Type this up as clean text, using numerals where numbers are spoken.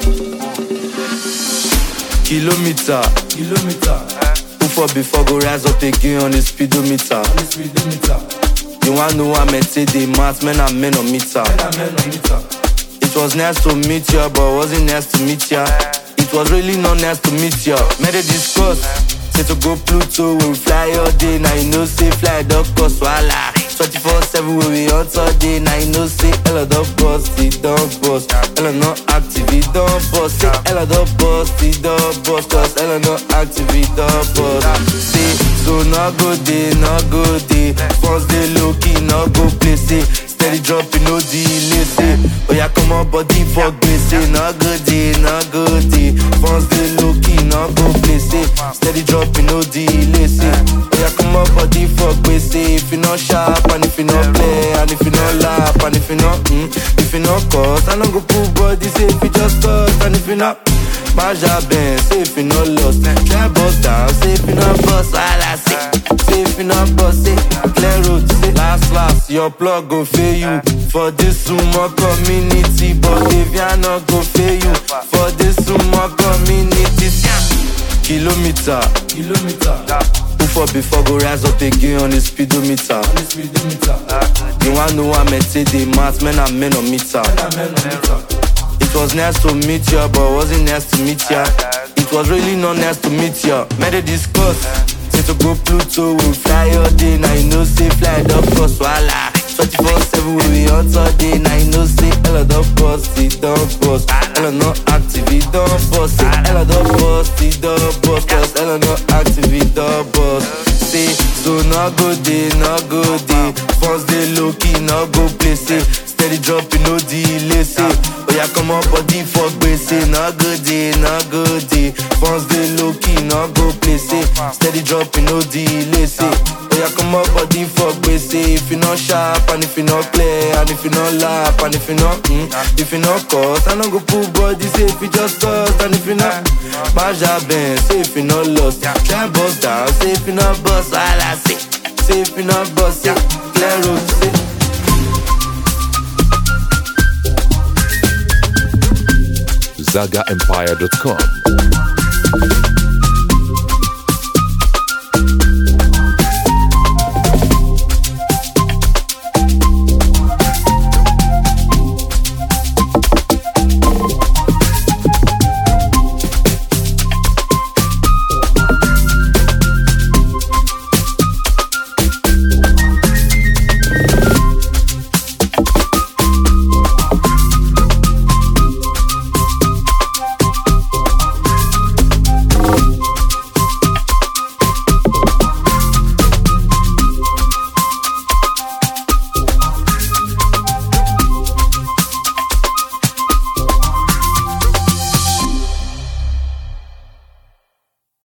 Kilometer. Who for before go rise up again on the speedometer. You wanna know I meant say the maths, men are men on meter. It was nice to meet ya, but wasn't nice to meet ya. It was really not nice to meet ya. Made a discuss, say to go Pluto, we fly all day. Now you know say fly dog cost wala. 24/7 we on all day. Now you know say Ella dog bust, it don't bust. Ella not active, it don't bust. Say Ella dog bust, it don't bust. Cause Ella not active, it don't bust. Say so not go day, not go day. First day low key, not go play. Say steady dropping, no delay. Say oh yeah, come on body for grace. Say not go day, not go day. First day low key, not go play. Say steady dropping, no delay. Say oh yeah, come on body for grace. Say if you not sharp and if you not play and if you not laugh and if you not if you not cause I don't go pull body. Say if you just cut and if you not Maja Ben, say if you not lost. Try bust down, say if you not bust. All I say if you not bust, say clear road. Say last, your plug go fail you. For this sumo community, but if you not go fail you. For this sumo community, Kilometer. Who for before go rise up again on the speedometer. You wanna know I meant say the maths, men are men on meter. It was nice to meet ya, but wasn't nice to meet ya. It was really not nice to meet ya. Made a discuss, say to go Pluto, we fly all day. Now you know say fly dog cost wala. 24/7 we on all day. Now you know say Ella dog bust, it don't bust. Ella not active, it don't bust. Say Ella dog bust, it don't bust. Cause Ella not active, it don't bust. Say so not go day, not go day. First day low key, not go play. Say steady dropping, no delay. Say oh yeah, come on body for grace. Say not good day, not good day. First day low key, not go play. Say steady dropping, no delay. Say oh yeah, come on body for grace. Say if you not sharp and if you not play and if you not laugh and if you not cause I don't go pull body. Say if you just dust and if you not Maja Ben, say if you not lost. Try bust down, say if you not bust. All I say if you not bust. Say clear road. Say ZagaEmpire.com